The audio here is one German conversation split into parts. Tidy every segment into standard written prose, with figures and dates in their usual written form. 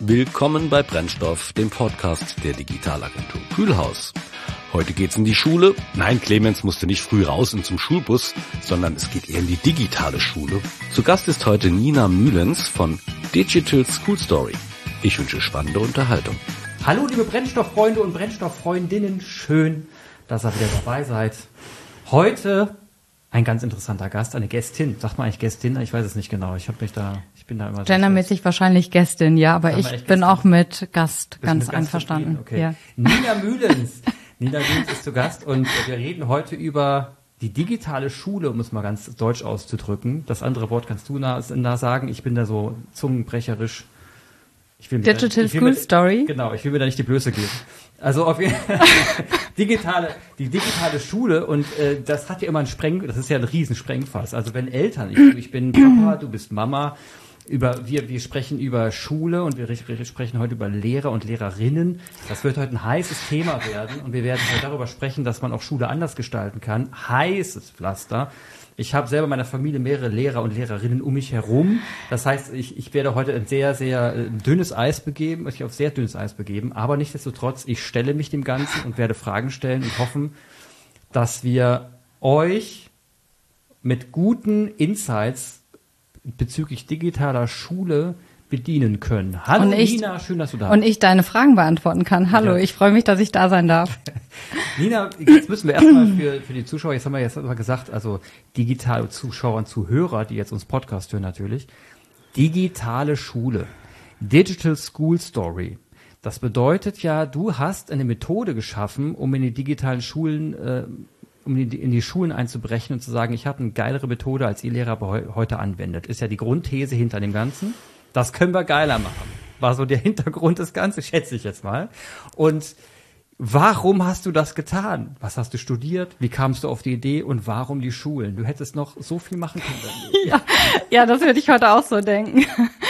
Willkommen bei Brennstoff, dem Podcast der Digitalagentur Kühlhaus. Heute geht's in die Schule. Nein, Clemens musste nicht früh raus und zum Schulbus, sondern es geht eher in die digitale Schule. Zu Gast ist heute Nina Mühlens von Digital School Story. Ich wünsche spannende Unterhaltung. Hallo liebe Brennstofffreunde und Brennstofffreundinnen, schön, dass ihr wieder dabei seid. Heute ein ganz interessanter Gast, eine Gästin. Sagt man eigentlich Gästin? Ich weiß es nicht genau. Ich bin da immer gendermäßig wahrscheinlich Gästin, ja, aber ich bin Gästin? Auch mit Gast ganz einverstanden. Okay. Ja. Nina Mühlens. Nina Mühlens ist zu Gast und wir reden heute über die digitale Schule, um es mal ganz deutsch auszudrücken. Das andere Wort kannst du sagen. Ich bin da so zungenbrecherisch. Digital School Story. Genau, ich will mir da nicht die Blöße geben. Also auf jeden Fall die digitale Schule und das hat ja immer das ist ja ein Riesensprengfass. Also wenn Eltern, ich bin Papa, du bist Mama, wir sprechen über Schule und wir sprechen heute über Lehrer und Lehrerinnen. Das wird heute ein heißes Thema werden und wir werden heute darüber sprechen, dass man auch Schule anders gestalten kann. Heißes Pflaster. Ich habe selber in meiner Familie mehrere Lehrer und Lehrerinnen um mich herum. Das heißt, ich werde heute ein sehr, sehr dünnes Eis begeben, aber nichtsdestotrotz, ich stelle mich dem Ganzen und werde Fragen stellen und hoffen, dass wir euch mit guten Insights bezüglich digitaler Schule bedienen können. Hallo Nina, schön, dass du da bist. Und ich deine Fragen beantworten kann. Hallo, ja. Ich freue mich, dass ich da sein darf. Nina, jetzt müssen wir erstmal für die Zuschauer, jetzt haben wir gesagt, also digitale Zuschauer und Zuhörer, die jetzt uns Podcast hören natürlich, digitale Schule, Digital School Story. Das bedeutet ja, du hast eine Methode geschaffen, um in die digitalen Schulen, in die Schulen einzubrechen und zu sagen, ich habe eine geilere Methode, als ihr Lehrer heute anwendet. Ist ja die Grundthese hinter dem Ganzen. Das können wir geiler machen. War so der Hintergrund des Ganzen, schätze ich jetzt mal. Und warum hast du das getan? Was hast du studiert? Wie kamst du auf die Idee? Und warum die Schulen? Du hättest noch so viel machen können. Ja, das würde ich heute auch so denken.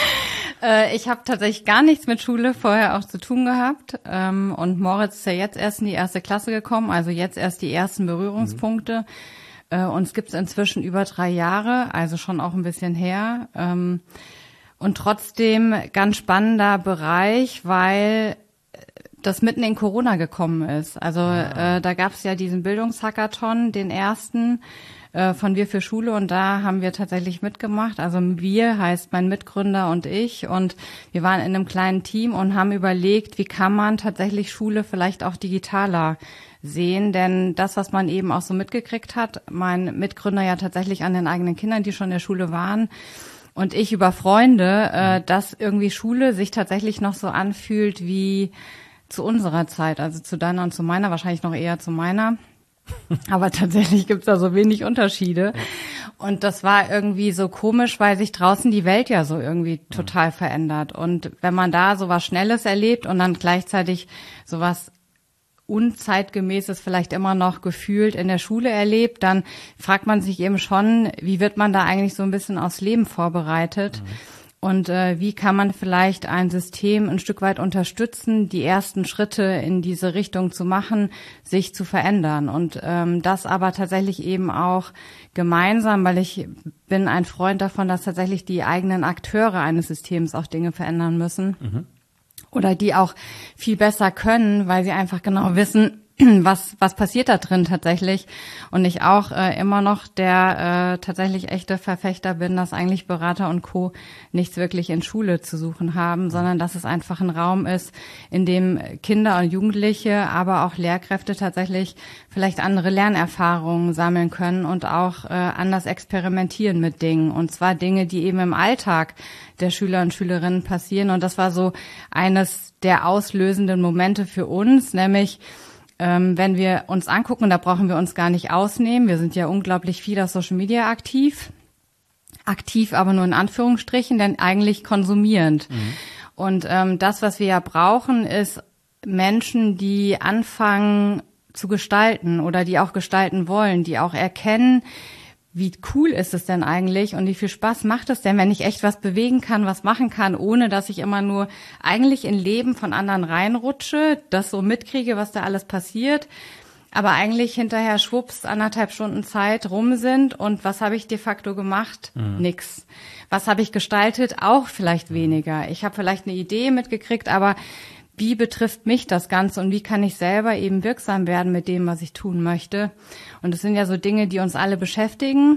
Ich habe tatsächlich gar nichts mit Schule vorher auch zu tun gehabt. Und Moritz ist ja jetzt erst in die 1. Klasse gekommen, also jetzt erst die ersten Berührungspunkte. Uns gibt's inzwischen über 3 Jahre, also schon auch ein bisschen her. Und trotzdem ganz spannender Bereich, weil das mitten in Corona gekommen ist. Also da gab es ja diesen Bildungshackathon, den ersten von Wir für Schule, und da haben wir tatsächlich mitgemacht. Also wir heißt mein Mitgründer und ich, und wir waren in einem kleinen Team und haben überlegt, wie kann man tatsächlich Schule vielleicht auch digitaler sehen, denn das, was man eben auch so mitgekriegt hat, mein Mitgründer ja tatsächlich an den eigenen Kindern, die schon in der Schule waren, und ich über Freunde, dass irgendwie Schule sich tatsächlich noch so anfühlt wie zu unserer Zeit, also zu deiner und zu meiner, wahrscheinlich noch eher zu meiner. Aber tatsächlich gibt's da so wenig Unterschiede. Und das war irgendwie so komisch, weil sich draußen die Welt ja so irgendwie total verändert. Und wenn man da so was Schnelles erlebt und dann gleichzeitig sowas Unzeitgemäßes vielleicht immer noch gefühlt in der Schule erlebt, dann fragt man sich eben schon, wie wird man da eigentlich so ein bisschen aufs Leben vorbereitet? Und wie kann man vielleicht ein System ein Stück weit unterstützen, die ersten Schritte in diese Richtung zu machen, sich zu verändern. Und das aber tatsächlich eben auch gemeinsam, weil ich bin ein Freund davon, dass tatsächlich die eigenen Akteure eines Systems auch Dinge verändern müssen. Oder die auch viel besser können, weil sie einfach genau wissen, was passiert da drin tatsächlich. Und ich auch immer noch der tatsächlich echte Verfechter bin, dass eigentlich Berater und Co. nichts wirklich in Schule zu suchen haben, sondern dass es einfach ein Raum ist, in dem Kinder und Jugendliche, aber auch Lehrkräfte tatsächlich vielleicht andere Lernerfahrungen sammeln können und auch anders experimentieren mit Dingen. Und zwar Dinge, die eben im Alltag der Schüler und Schülerinnen passieren. Und das war so eines der auslösenden Momente für uns, nämlich wenn wir uns angucken, da brauchen wir uns gar nicht ausnehmen. Wir sind ja unglaublich viel auf Social Media aktiv, aber nur in Anführungsstrichen, denn eigentlich konsumierend. Und das, was wir ja brauchen, ist Menschen, die anfangen zu gestalten oder die auch gestalten wollen, die auch erkennen, wie cool ist es denn eigentlich und wie viel Spaß macht es denn, wenn ich echt was bewegen kann, was machen kann, ohne dass ich immer nur eigentlich in Leben von anderen reinrutsche, das so mitkriege, was da alles passiert, aber eigentlich hinterher schwupps 1,5 Stunden Zeit rum sind. Und was habe ich de facto gemacht? Nix. Was habe ich gestaltet? Auch vielleicht weniger. Ich habe vielleicht eine Idee mitgekriegt, aber wie betrifft mich das Ganze und wie kann ich selber eben wirksam werden mit dem, was ich tun möchte? Und das sind ja so Dinge, die uns alle beschäftigen.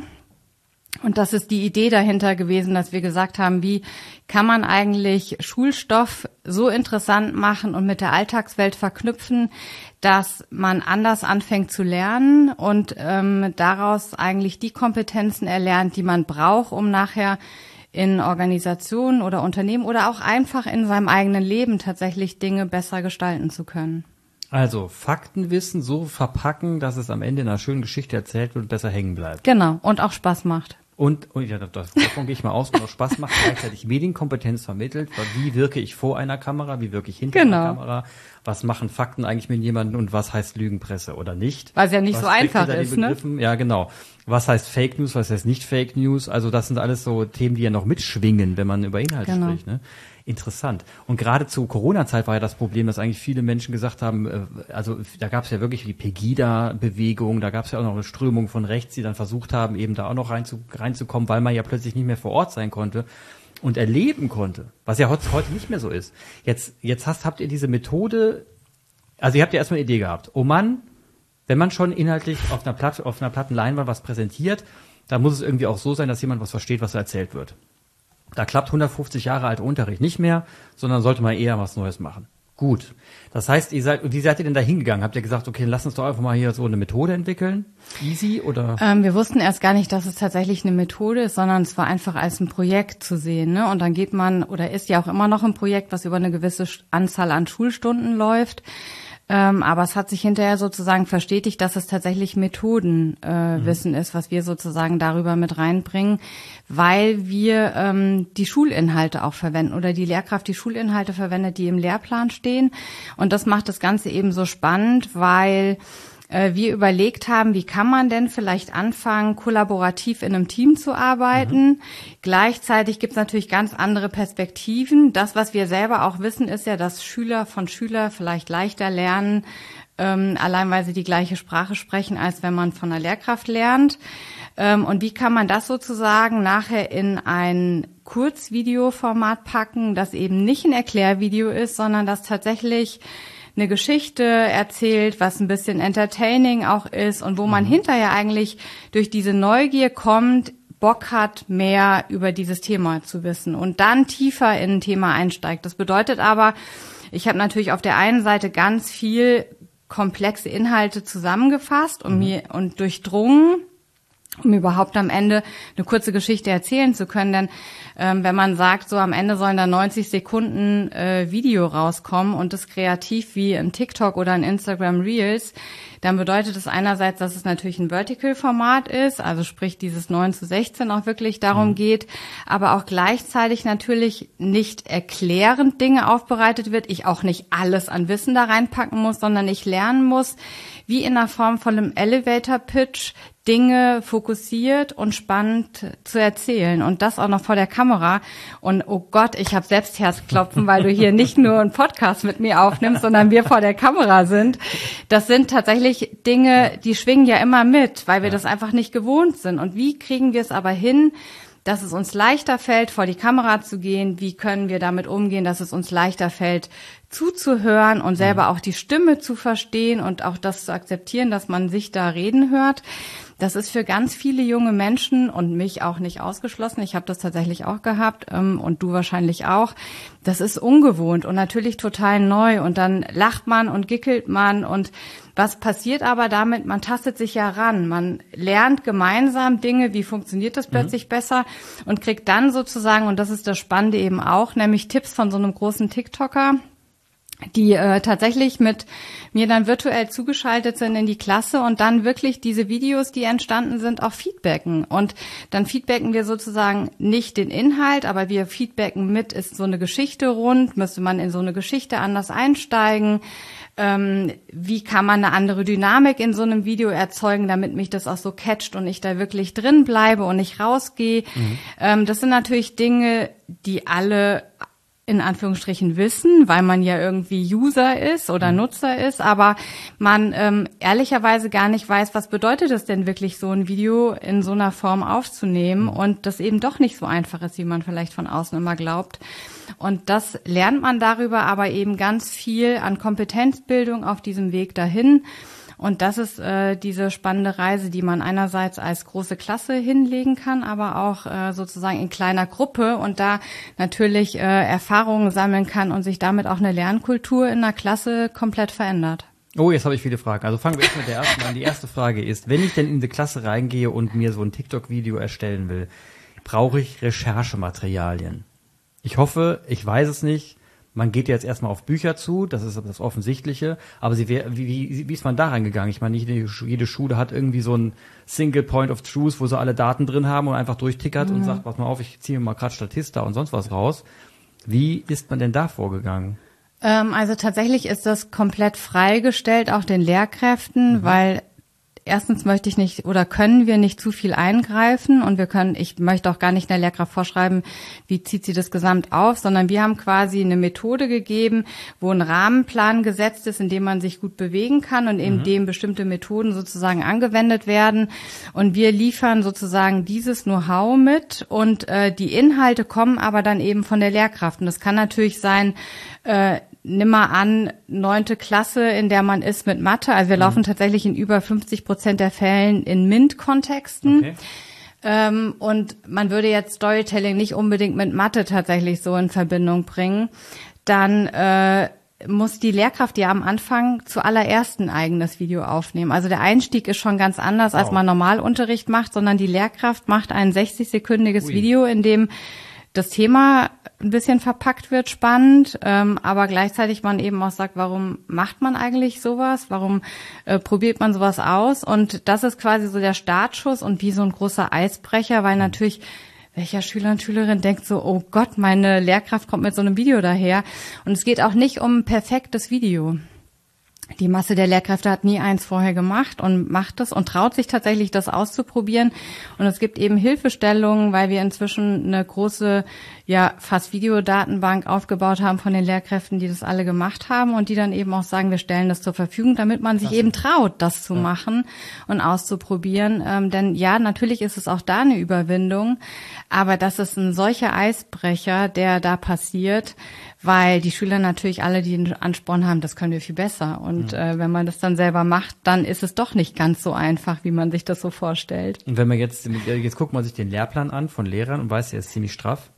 Und das ist die Idee dahinter gewesen, dass wir gesagt haben, wie kann man eigentlich Schulstoff so interessant machen und mit der Alltagswelt verknüpfen, dass man anders anfängt zu lernen und daraus eigentlich die Kompetenzen erlernt, die man braucht, um nachher in Organisationen oder Unternehmen oder auch einfach in seinem eigenen Leben tatsächlich Dinge besser gestalten zu können. Also Faktenwissen so verpacken, dass es am Ende in einer schönen Geschichte erzählt wird und besser hängen bleibt. Genau, und auch Spaß macht. Und ja, davon gehe ich mal aus, und auch Spaß macht, gleichzeitig Medienkompetenz vermittelt. Wie wirke ich vor einer Kamera, wie wirke ich hinter einer Kamera, was machen Fakten eigentlich mit jemandem und was heißt Lügenpresse oder nicht. Weil es ja nicht so einfach ist, ne? Ja, genau. Was heißt Fake News, was heißt nicht Fake News? Also das sind alles so Themen, die ja noch mitschwingen, wenn man über Inhalte spricht, ne? Interessant. Und gerade zu Corona-Zeit war ja das Problem, dass eigentlich viele Menschen gesagt haben, also da gab es ja wirklich die Pegida-Bewegung, da gab es ja auch noch eine Strömung von rechts, die dann versucht haben, eben da auch noch reinzukommen, weil man ja plötzlich nicht mehr vor Ort sein konnte und erleben konnte, was ja heute nicht mehr so ist. Jetzt habt ihr diese Methode, also ihr habt ja erstmal eine Idee gehabt. Oh Mann, wenn man schon inhaltlich auf einer platten Leinwand was präsentiert, dann muss es irgendwie auch so sein, dass jemand was versteht, was erzählt wird. Da klappt 150 Jahre alter Unterricht nicht mehr, sondern sollte man eher was Neues machen. Gut. Das heißt, wie seid ihr denn da hingegangen? Habt ihr gesagt, okay, lass uns doch einfach mal hier so eine Methode entwickeln? Easy oder? Wir wussten erst gar nicht, dass es tatsächlich eine Methode ist, sondern es war einfach als ein Projekt zu sehen, ne? Und dann geht man, oder ist ja auch immer noch ein Projekt, was über eine gewisse Anzahl an Schulstunden läuft. Aber es hat sich hinterher sozusagen verstetigt, dass es tatsächlich Methodenwissen ist, was wir sozusagen darüber mit reinbringen, weil wir die Schulinhalte auch verwenden oder die Lehrkraft die Schulinhalte verwendet, die im Lehrplan stehen. Und das macht das Ganze eben so spannend, weil wir überlegt haben, wie kann man denn vielleicht anfangen, kollaborativ in einem Team zu arbeiten. Gleichzeitig gibt es natürlich ganz andere Perspektiven. Das, was wir selber auch wissen, ist ja, dass Schüler von Schüler vielleicht leichter lernen, allein weil sie die gleiche Sprache sprechen, als wenn man von einer Lehrkraft lernt. Und wie kann man das sozusagen nachher in ein Kurzvideoformat packen, das eben nicht ein Erklärvideo ist, sondern das tatsächlich eine Geschichte erzählt, was ein bisschen entertaining auch ist und wo man hinterher eigentlich durch diese Neugier kommt, Bock hat, mehr über dieses Thema zu wissen und dann tiefer in ein Thema einsteigt. Das bedeutet aber, ich habe natürlich auf der einen Seite ganz viel komplexe Inhalte zusammengefasst und durchdrungen, um überhaupt am Ende eine kurze Geschichte erzählen zu können. Denn wenn man sagt, so am Ende sollen da 90 Sekunden Video rauskommen und das kreativ wie ein TikTok oder ein Instagram Reels, dann bedeutet es einerseits, dass es natürlich ein Vertical-Format ist, also sprich dieses 9:16 auch wirklich darum geht, aber auch gleichzeitig natürlich nicht erklärend Dinge aufbereitet wird, ich auch nicht alles an Wissen da reinpacken muss, sondern ich lernen muss, wie in der Form von einem Elevator-Pitch Dinge fokussiert und spannend zu erzählen und das auch noch vor der Kamera. Und oh Gott, ich habe selbst Herzklopfen, weil du hier nicht nur einen Podcast mit mir aufnimmst, sondern wir vor der Kamera sind. Das sind tatsächlich Dinge, die schwingen ja immer mit, weil wir das einfach nicht gewohnt sind. Und wie kriegen wir es aber hin, dass es uns leichter fällt, vor die Kamera zu gehen? Wie können wir damit umgehen, dass es uns leichter fällt, zuzuhören und selber auch die Stimme zu verstehen und auch das zu akzeptieren, dass man sich da reden hört? Das ist für ganz viele junge Menschen und mich auch nicht ausgeschlossen. Ich habe das tatsächlich auch gehabt und du wahrscheinlich auch. Das ist ungewohnt und natürlich total neu. Und dann lacht man und gickelt man. Und was passiert aber damit? Man tastet sich ja ran. Man lernt gemeinsam Dinge, wie funktioniert das plötzlich besser und kriegt dann sozusagen, und das ist das Spannende eben auch, nämlich Tipps von so einem großen TikToker, die tatsächlich mit mir dann virtuell zugeschaltet sind in die Klasse und dann wirklich diese Videos, die entstanden sind, auch feedbacken. Und dann feedbacken wir sozusagen nicht den Inhalt, aber wir feedbacken mit, ist so eine Geschichte rund, müsste man in so eine Geschichte anders einsteigen, wie kann man eine andere Dynamik in so einem Video erzeugen, damit mich das auch so catcht und ich da wirklich drin bleibe und nicht rausgehe. Das sind natürlich Dinge, die alle in Anführungsstrichen wissen, weil man ja irgendwie User ist oder Nutzer ist, aber man ehrlicherweise gar nicht weiß, was bedeutet es denn wirklich, so ein Video in so einer Form aufzunehmen und das eben doch nicht so einfach ist, wie man vielleicht von außen immer glaubt. Und das lernt man darüber aber eben ganz viel an Kompetenzbildung auf diesem Weg dahin. Und das ist diese spannende Reise, die man einerseits als große Klasse hinlegen kann, aber auch sozusagen in kleiner Gruppe und da natürlich Erfahrungen sammeln kann und sich damit auch eine Lernkultur in einer Klasse komplett verändert. Oh, jetzt habe ich viele Fragen. Also fangen wir erst mit der ersten an. Die erste Frage ist, wenn ich denn in die Klasse reingehe und mir so ein TikTok-Video erstellen will, brauche ich Recherchematerialien? Ich hoffe, ich weiß es nicht. Man geht jetzt erstmal auf Bücher zu, das ist das Offensichtliche, aber wie ist man da reingegangen? Ich meine, nicht jede Schule hat irgendwie so ein Single Point of Truth, wo sie alle Daten drin haben und einfach durchtickert und sagt, pass mal auf, ich ziehe mir mal gerade Statista und sonst was raus. Wie ist man denn da vorgegangen? Also tatsächlich ist das komplett freigestellt, auch den Lehrkräften, weil erstens möchte ich nicht oder können wir nicht zu viel eingreifen und ich möchte auch gar nicht einer Lehrkraft vorschreiben, wie zieht sie das gesamt auf, sondern wir haben quasi eine Methode gegeben, wo ein Rahmenplan gesetzt ist, in dem man sich gut bewegen kann und in dem bestimmte Methoden sozusagen angewendet werden. Und wir liefern sozusagen dieses Know-how mit und die Inhalte kommen aber dann eben von der Lehrkraft. Und das kann natürlich sein, nimm mal an, 9. Klasse, in der man ist mit Mathe. Also wir laufen tatsächlich in über 50% der Fällen in MINT-Kontexten. Okay. Und man würde jetzt Storytelling nicht unbedingt mit Mathe tatsächlich so in Verbindung bringen. Dann muss die Lehrkraft ja am Anfang zuallererst ein eigenes Video aufnehmen. Also der Einstieg ist schon ganz anders, als man Normalunterricht macht, sondern die Lehrkraft macht ein 60-sekündiges Video, in dem das Thema ein bisschen verpackt wird, spannend, aber gleichzeitig man eben auch sagt, warum macht man eigentlich sowas? Warum probiert man sowas aus? Und das ist quasi so der Startschuss und wie so ein großer Eisbrecher, weil natürlich welcher Schüler und Schülerin denkt so, oh Gott, meine Lehrkraft kommt mit so einem Video daher. Und es geht auch nicht um ein perfektes Video. Die Masse der Lehrkräfte hat nie eins vorher gemacht und macht es und traut sich tatsächlich, das auszuprobieren. Und es gibt eben Hilfestellungen, weil wir inzwischen eine große, fast Videodatenbank aufgebaut haben von den Lehrkräften, die das alle gemacht haben und die dann eben auch sagen, wir stellen das zur Verfügung, damit man sich eben traut, das zu machen und auszuprobieren. Denn ja, natürlich ist es auch da eine Überwindung, aber das ist ein solcher Eisbrecher, der da passiert, weil die Schüler natürlich alle den Ansporn haben, das können wir viel besser. Und wenn man das dann selber macht, dann ist es doch nicht ganz so einfach, wie man sich das so vorstellt. Und wenn man jetzt guckt man sich den Lehrplan an von Lehrern und weiß, der ist ziemlich straff.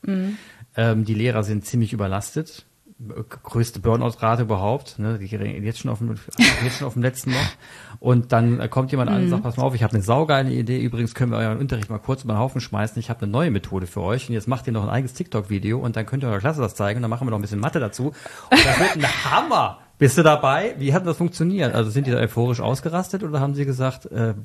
Die Lehrer sind ziemlich überlastet. Größte Burnout-Rate überhaupt, ne? Die jetzt schon auf dem letzten Loch. Und dann kommt jemand an und sagt, pass mal auf, ich habe eine saugeile Idee. Übrigens können wir euren Unterricht mal kurz über den Haufen schmeißen. Ich habe eine neue Methode für euch. Und jetzt macht ihr noch ein eigenes TikTok-Video und dann könnt ihr eurer Klasse das zeigen. Und dann machen wir noch ein bisschen Mathe dazu. Und das wird ein Hammer. Bist du dabei? Wie hat das funktioniert? Also sind die da euphorisch ausgerastet oder haben sie gesagt,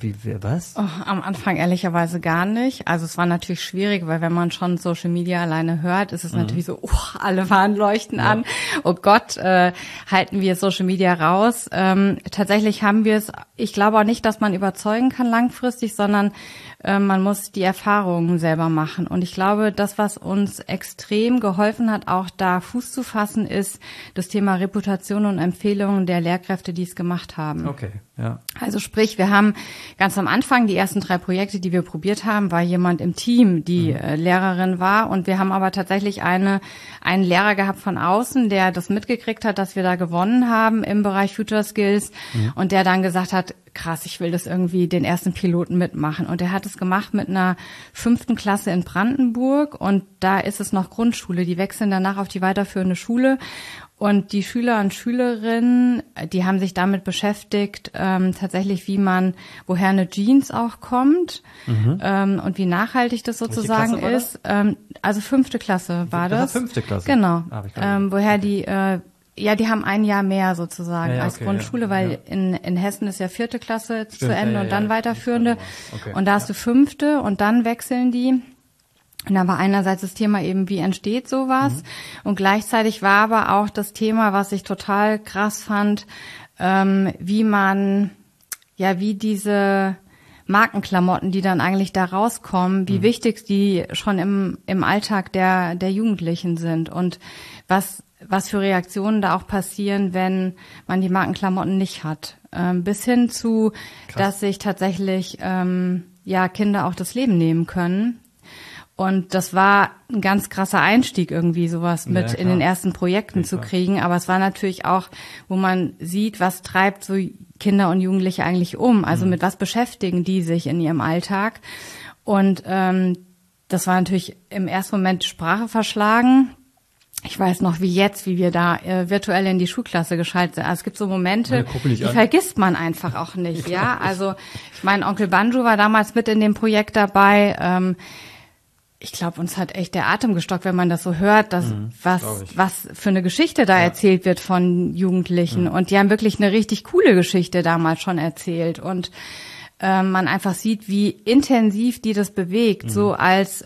was? Oh, am Anfang ehrlicherweise gar nicht. Also es war natürlich schwierig, weil wenn man schon Social Media alleine hört, ist es natürlich so, alle Warnleuchten an. Oh Gott, halten wir Social Media raus. Tatsächlich haben wir es, ich glaube auch nicht, dass man überzeugen kann langfristig, sondern man muss die Erfahrungen selber machen. Und ich glaube, das, was uns extrem geholfen hat, auch da Fuß zu fassen, ist das Thema Reputation und Empfehlungen der Lehrkräfte, die es gemacht haben. Okay, ja. Also sprich, wir haben ganz am Anfang die ersten 3 Projekte, die wir probiert haben, war jemand im Team, die Lehrerin war. Und wir haben aber tatsächlich einen Lehrer gehabt von außen, der das mitgekriegt hat, dass wir da gewonnen haben im Bereich Future Skills und der dann gesagt hat, krass, ich will das irgendwie den ersten Piloten mitmachen. Und er hat es gemacht mit einer 5. Klasse in Brandenburg und da ist es noch Grundschule. Die wechseln danach auf die weiterführende Schule. Und die Schüler und Schülerinnen, die haben sich damit beschäftigt, tatsächlich, woher eine Jeans auch kommt und wie nachhaltig das sozusagen ist. Also 5. Klasse war das. 5. Klasse? Genau. Woher die die haben ein Jahr mehr sozusagen als Grundschule, weil in Hessen ist ja 4. Klasse zu Ende und dann weiterführende. Okay. Und da hast du 5. und dann wechseln die. Und da war einerseits das Thema eben, wie entsteht sowas? Und gleichzeitig war aber auch das Thema, was ich total krass fand, wie diese Markenklamotten, die dann eigentlich da rauskommen, wie wichtig die schon im Alltag der Jugendlichen sind und was für Reaktionen da auch passieren, wenn man die Markenklamotten nicht hat. Bis hin zu, dass sich tatsächlich Kinder auch das Leben nehmen können. Und das war ein ganz krasser Einstieg irgendwie, sowas mit in den ersten Projekten zu kriegen. Aber es war natürlich auch, wo man sieht, was treibt so Kinder und Jugendliche eigentlich um. Also mit was beschäftigen die sich in ihrem Alltag. Und das war natürlich im ersten Moment Sprache verschlagen. Ich weiß noch, wie wir da virtuell in die Schulklasse geschaltet sind. Also es gibt so Momente, die vergisst man einfach auch nicht. Ja, also ich meine, Onkel Banjo war damals mit in dem Projekt dabei. Ich glaube, uns hat echt der Atem gestockt, wenn man das so hört, dass was für eine Geschichte da erzählt wird von Jugendlichen. Und die haben wirklich eine richtig coole Geschichte damals schon erzählt. Und man einfach sieht, wie intensiv die das bewegt, so als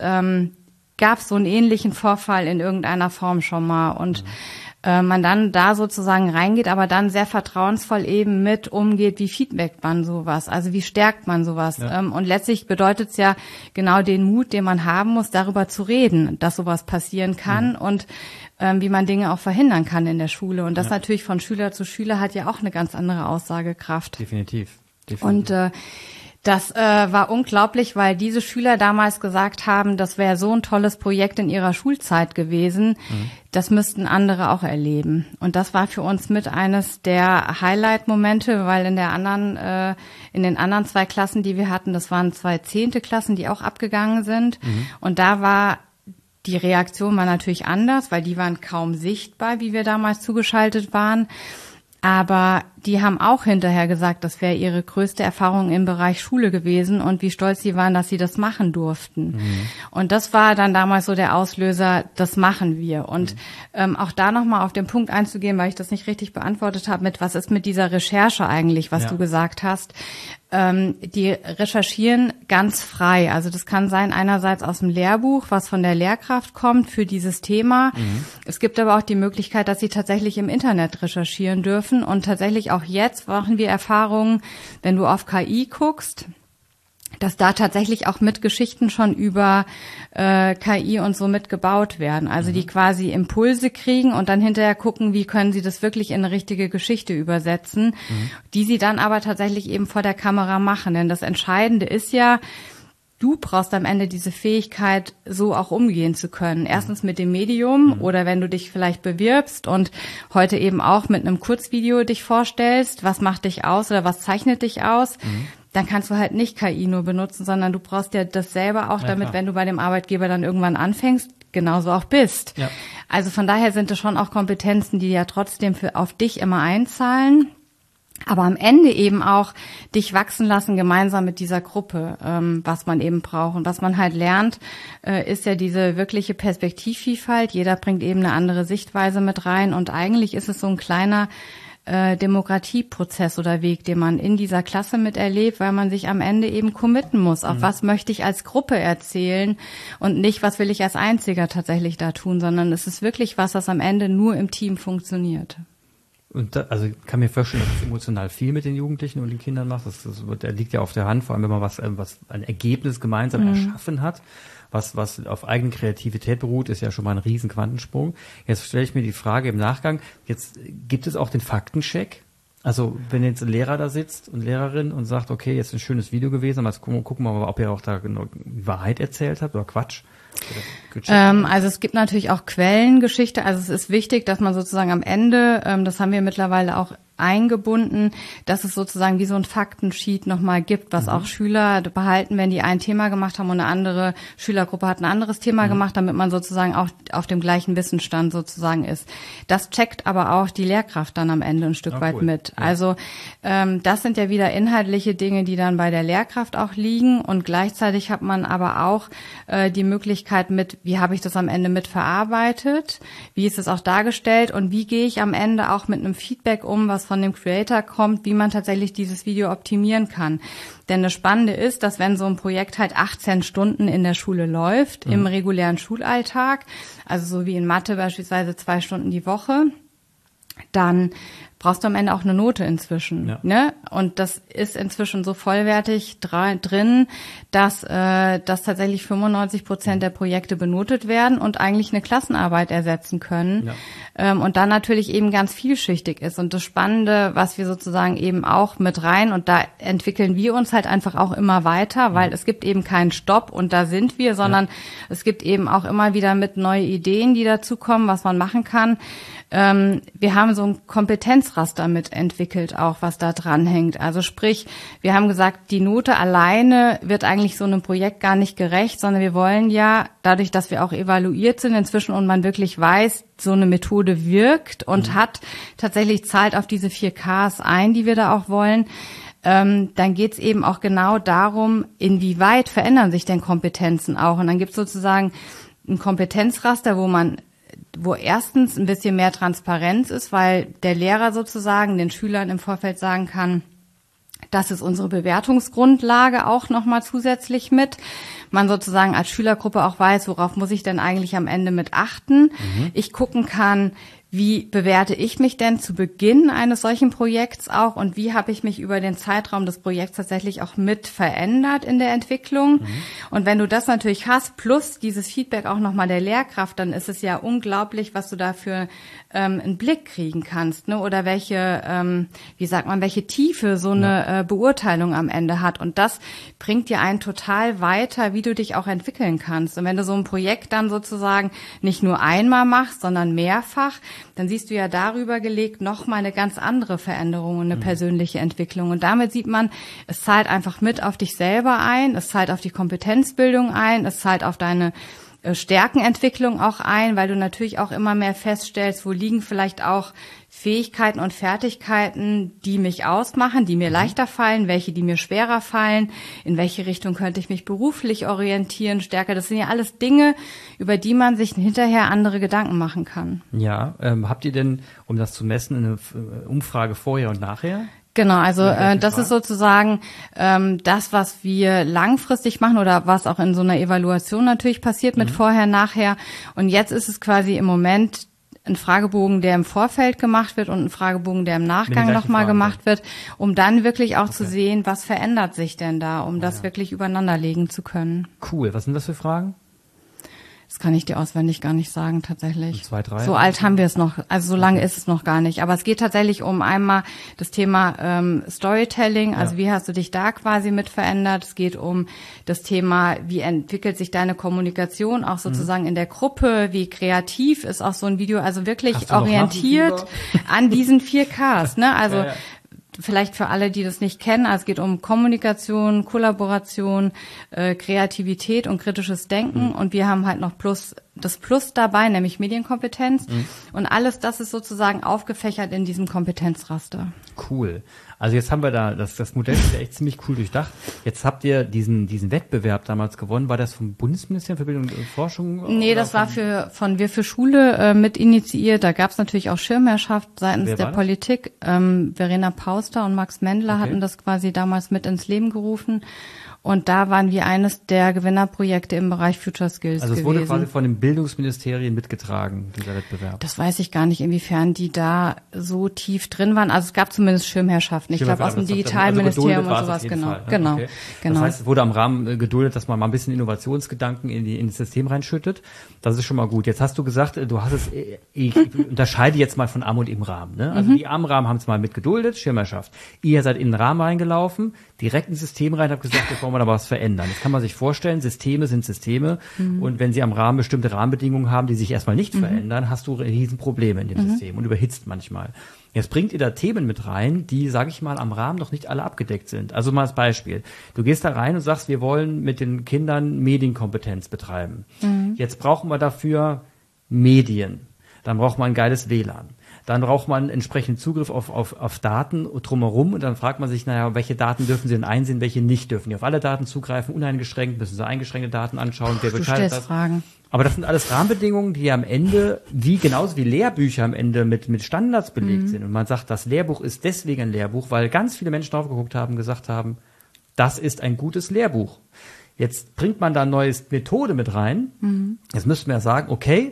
gab es so einen ähnlichen Vorfall in irgendeiner Form schon mal. Und man dann da sozusagen reingeht, aber dann sehr vertrauensvoll eben mit umgeht, wie feedbackt man sowas, also wie stärkt man sowas. Und letztlich bedeutet es ja genau den Mut, den man haben muss, darüber zu reden, dass sowas passieren kann und wie man Dinge auch verhindern kann in der Schule. Und das natürlich von Schüler zu Schüler hat ja auch eine ganz andere Aussagekraft. Definitiv. Und das war unglaublich, weil diese Schüler damals gesagt haben, das wäre so ein tolles Projekt in ihrer Schulzeit gewesen. Das müssten andere auch erleben. Und das war für uns mit eines der Highlight-Momente, weil in den anderen 2 Klassen, die wir hatten, das waren 2 10. Klassen, die auch abgegangen sind. Und da war die Reaktion natürlich anders, weil die waren kaum sichtbar, wie wir damals zugeschaltet waren. Aber die haben auch hinterher gesagt, das wäre ihre größte Erfahrung im Bereich Schule gewesen und wie stolz sie waren, dass sie das machen durften. Und das war dann damals so der Auslöser, das machen wir. Und auch da nochmal auf den Punkt einzugehen, weil ich das nicht richtig beantwortet habe, mit was ist mit dieser Recherche eigentlich, was du gesagt hast. Die recherchieren ganz frei. Also das kann sein einerseits aus dem Lehrbuch, was von der Lehrkraft kommt für dieses Thema. Es gibt aber auch die Möglichkeit, dass sie tatsächlich im Internet recherchieren dürfen. Und tatsächlich auch jetzt machen wir Erfahrungen, wenn du auf KI guckst, dass da tatsächlich auch mit Geschichten schon über KI und so mitgebaut werden. Also die quasi Impulse kriegen und dann hinterher gucken, wie können sie das wirklich in eine richtige Geschichte übersetzen, die sie dann aber tatsächlich eben vor der Kamera machen. Denn das Entscheidende ist ja, du brauchst am Ende diese Fähigkeit, so auch umgehen zu können. Erstens mit dem Medium oder wenn du dich vielleicht bewirbst und heute eben auch mit einem Kurzvideo dich vorstellst, was macht dich aus oder was zeichnet dich aus, dann kannst du halt nicht KI nur benutzen, sondern du brauchst ja das selber auch, damit, wenn du bei dem Arbeitgeber dann irgendwann anfängst, genauso auch bist. Ja. Also von daher sind es schon auch Kompetenzen, die ja trotzdem auf dich immer einzahlen, aber am Ende eben auch dich wachsen lassen, gemeinsam mit dieser Gruppe, was man eben braucht. Und was man halt lernt, ist ja diese wirkliche Perspektivvielfalt. Jeder bringt eben eine andere Sichtweise mit rein und eigentlich ist es so ein kleiner Demokratieprozess oder Weg, den man in dieser Klasse miterlebt, weil man sich am Ende eben committen muss. Auf was möchte ich als Gruppe erzählen und nicht, was will ich als Einziger tatsächlich da tun, sondern es ist wirklich was, was am Ende nur im Team funktioniert. Und also ich kann mir vorstellen, dass es emotional viel mit den Jugendlichen und den Kindern macht. Das liegt ja auf der Hand, vor allem wenn man ein Ergebnis gemeinsam erschaffen hat. Was auf eigene Kreativität beruht, ist ja schon mal ein riesen Quantensprung. Jetzt stelle ich mir die Frage im Nachgang, jetzt gibt es auch den Faktencheck? Also wenn jetzt ein Lehrer da sitzt und Lehrerin und sagt, okay, jetzt ein schönes Video gewesen, aber jetzt gucken wir mal, ob ihr auch da genau die Wahrheit erzählt habt oder Quatsch. Also es gibt natürlich auch Quellengeschichte. Also es ist wichtig, dass man sozusagen am Ende, das haben wir mittlerweile auch eingebunden, dass es sozusagen wie so ein Faktensheet nochmal gibt, was auch Schüler behalten, wenn die ein Thema gemacht haben und eine andere Schülergruppe hat ein anderes Thema gemacht, damit man sozusagen auch auf dem gleichen Wissensstand sozusagen ist. Das checkt aber auch die Lehrkraft dann am Ende ein Stück weit mit. Ja. Also das sind ja wieder inhaltliche Dinge, die dann bei der Lehrkraft auch liegen und gleichzeitig hat man aber auch die Möglichkeit mit, wie habe ich das am Ende mit verarbeitet, wie ist es auch dargestellt und wie gehe ich am Ende auch mit einem Feedback um, was von dem Creator kommt, wie man tatsächlich dieses Video optimieren kann. Denn das Spannende ist, dass wenn so ein Projekt halt 18 Stunden in der Schule läuft, im regulären Schulalltag, also so wie in Mathe beispielsweise 2 Stunden die Woche, dann brauchst du am Ende auch eine Note inzwischen. Ja. Ne? Und das ist inzwischen so vollwertig drin, dass tatsächlich 95% der Projekte benotet werden und eigentlich eine Klassenarbeit ersetzen können. Ja. Und dann natürlich eben ganz vielschichtig ist. Und das Spannende, was wir sozusagen eben auch mit rein, und da entwickeln wir uns halt einfach auch immer weiter, weil es gibt eben keinen Stopp und da sind wir, sondern es gibt eben auch immer wieder mit neue Ideen, die dazukommen, was man machen kann. Wir haben so ein Kompetenzraster mitentwickelt auch, was da dranhängt. Also sprich, wir haben gesagt, die Note alleine wird eigentlich so einem Projekt gar nicht gerecht, sondern wir wollen ja, dadurch, dass wir auch evaluiert sind inzwischen und man wirklich weiß, so eine Methode wirkt und zahlt auf diese 4 Ks ein, die wir da auch wollen, dann geht's eben auch genau darum, inwieweit verändern sich denn Kompetenzen auch. Und dann gibt's sozusagen ein Kompetenzraster, wo erstens ein bisschen mehr Transparenz ist, weil der Lehrer sozusagen den Schülern im Vorfeld sagen kann, das ist unsere Bewertungsgrundlage auch nochmal zusätzlich mit. Man sozusagen als Schülergruppe auch weiß, worauf muss ich denn eigentlich am Ende mit achten. Ich gucken kann, wie bewerte ich mich denn zu Beginn eines solchen Projekts auch und wie habe ich mich über den Zeitraum des Projekts tatsächlich auch mit verändert in der Entwicklung. Und wenn du das natürlich hast, plus dieses Feedback auch nochmal der Lehrkraft, dann ist es ja unglaublich, was du da für einen Blick kriegen kannst, ne? Oder welche Tiefe so eine Beurteilung am Ende hat. Und das bringt dir einen total weiter, wie du dich auch entwickeln kannst. Und wenn du so ein Projekt dann sozusagen nicht nur einmal machst, sondern mehrfach, dann siehst du ja darüber gelegt nochmal eine ganz andere Veränderung und eine persönliche Entwicklung. Und damit sieht man, es zahlt einfach mit auf dich selber ein, es zahlt auf die Kompetenzbildung ein, es zahlt auf deine Stärkenentwicklung auch ein, weil du natürlich auch immer mehr feststellst, wo liegen vielleicht auch Fähigkeiten und Fertigkeiten, die mich ausmachen, die mir leichter fallen, welche, die mir schwerer fallen, in welche Richtung könnte ich mich beruflich orientieren, stärker. Das sind ja alles Dinge, über die man sich hinterher andere Gedanken machen kann. Ja, habt ihr denn, um das zu messen, eine Umfrage vorher und nachher? Genau, also das ist sozusagen das, was wir langfristig machen oder was auch in so einer Evaluation natürlich passiert mit vorher, nachher. Und jetzt ist es quasi im Moment ein Fragebogen, der im Vorfeld gemacht wird und ein Fragebogen, der im Nachgang nochmal gemacht wird, um dann wirklich auch zu sehen, was verändert sich denn da, um das wirklich übereinander legen zu können. Cool, was sind das für Fragen? Das kann ich dir auswendig gar nicht sagen, tatsächlich. 2, 3? So alt haben wir es noch, also so lange ist es noch gar nicht. Aber es geht tatsächlich um einmal das Thema Storytelling, also wie hast du dich da quasi mit verändert? Es geht um das Thema, wie entwickelt sich deine Kommunikation auch sozusagen in der Gruppe, wie kreativ ist auch so ein Video, also wirklich orientiert an diesen 4 Ks, ne? Also vielleicht für alle, die das nicht kennen, also es geht um Kommunikation, Kollaboration, Kreativität und kritisches Denken und wir haben halt noch das Plus dabei, nämlich Medienkompetenz und alles das ist sozusagen aufgefächert in diesem Kompetenzraster. Cool. Also jetzt haben wir da, das Modell ist ja echt ziemlich cool durchdacht. Jetzt habt ihr diesen Wettbewerb damals gewonnen. War das vom Bundesministerium für Bildung und Forschung? Nee, das war von Wir für Schule mit initiiert. Da gab es natürlich auch Schirmherrschaft seitens der Politik. Verena Pauster und Max Mendler hatten das quasi damals mit ins Leben gerufen. Und da waren wir eines der Gewinnerprojekte im Bereich Future Skills gewesen. Also es wurde quasi von den Bildungsministerien mitgetragen, dieser Wettbewerb. Das weiß ich gar nicht, inwiefern die da so tief drin waren. Also es gab zumindest Schirmherrschaften. Ich glaube aus dem Digitalministerium und sowas, genau. Fall, ne? Okay. Das heißt, es wurde am Rahmen geduldet, dass man mal ein bisschen Innovationsgedanken in das System reinschüttet. Das ist schon mal gut. Jetzt hast du gesagt, du hast es, ich unterscheide jetzt mal von Am- und Im-Rahmen. Ne? Also die Am-Rahmen haben es mal mit geduldet, Schirmherrschaft. Ihr seid in den Rahmen reingelaufen, direkt ins System rein, habt gesagt, jetzt wollen wir da was verändern. Das kann man sich vorstellen, Systeme sind Systeme und wenn sie am Rahmen bestimmte Rahmenbedingungen haben, die sich erstmal nicht verändern, hast du Riesenprobleme in dem System und überhitzt manchmal. Jetzt bringt ihr da Themen mit rein, die, sage ich mal, am Rahmen noch nicht alle abgedeckt sind. Also mal als Beispiel. Du gehst da rein und sagst, wir wollen mit den Kindern Medienkompetenz betreiben. Jetzt brauchen wir dafür Medien. Dann braucht man ein geiles WLAN. Dann braucht man entsprechenden Zugriff auf Daten drumherum und dann fragt man sich, naja, welche Daten dürfen Sie denn einsehen, welche nicht dürfen die auf alle Daten zugreifen, uneingeschränkt, müssen Sie eingeschränkte Daten anschauen, wer beteiligt das? Fragen. Aber das sind alles Rahmenbedingungen, die am Ende, genauso wie Lehrbücher am Ende mit Standards belegt sind. Und man sagt, das Lehrbuch ist deswegen ein Lehrbuch, weil ganz viele Menschen drauf geguckt haben, gesagt haben, das ist ein gutes Lehrbuch. Jetzt bringt man da eine neue Methode mit rein. Jetzt müssten wir ja sagen, okay,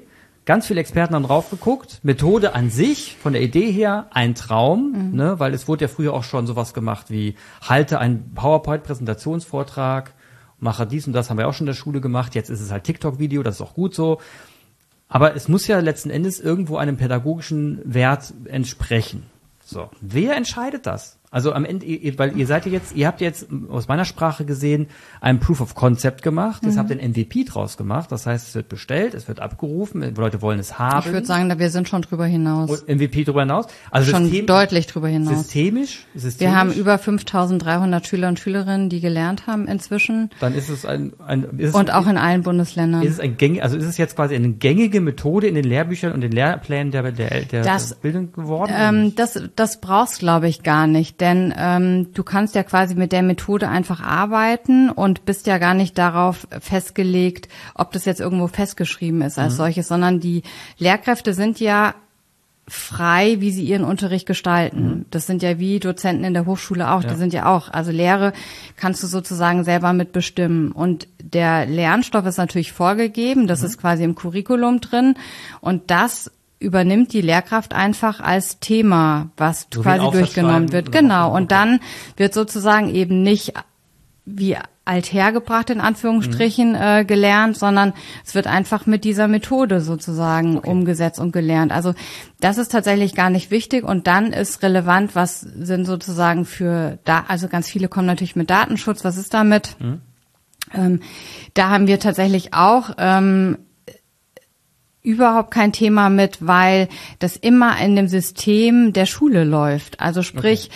ganz viele Experten haben drauf geguckt. Methode an sich, von der Idee her, ein Traum, ne, weil es wurde ja früher auch schon sowas gemacht wie, halte einen PowerPoint-Präsentationsvortrag, mache dies und das, haben wir auch schon in der Schule gemacht. Jetzt ist es halt TikTok-Video, das ist auch gut so. Aber es muss ja letzten Endes irgendwo einem pädagogischen Wert entsprechen. So, wer entscheidet das? Also am Ende, weil ihr habt jetzt aus meiner Sprache gesehen ein Proof of Concept gemacht, jetzt habt ihr ein MVP draus gemacht, das heißt, es wird bestellt, es wird abgerufen, Leute wollen es haben. Ich würde sagen, wir sind schon drüber hinaus. Und MVP drüber hinaus? Also schon deutlich drüber hinaus. Systemisch? Wir haben über 5.300 Schüler und Schülerinnen, die gelernt haben inzwischen. Dann ist es und auch in allen Bundesländern. Ist es jetzt quasi eine gängige Methode in den Lehrbüchern und den Lehrplänen der Bildung geworden? Das brauchst, glaube ich, gar nicht. Denn du kannst ja quasi mit der Methode einfach arbeiten und bist ja gar nicht darauf festgelegt, ob das jetzt irgendwo festgeschrieben ist als solches, sondern die Lehrkräfte sind ja frei, wie sie ihren Unterricht gestalten. Das sind ja wie Dozenten in der Hochschule auch, die sind ja auch. Also Lehre kannst du sozusagen selber mitbestimmen. Und der Lernstoff ist natürlich vorgegeben, das ist quasi im Curriculum drin. Und das übernimmt die Lehrkraft einfach als Thema, was so quasi durchgenommen wird. Genau. Und dann wird sozusagen eben nicht wie althergebracht in Anführungsstrichen gelernt, sondern es wird einfach mit dieser Methode sozusagen umgesetzt und gelernt. Also das ist tatsächlich gar nicht wichtig. Und dann ist relevant, was sind sozusagen also ganz viele kommen natürlich mit Datenschutz. Was ist damit? Da haben wir tatsächlich auch überhaupt kein Thema mit, weil das immer in dem System der Schule läuft. Also sprich,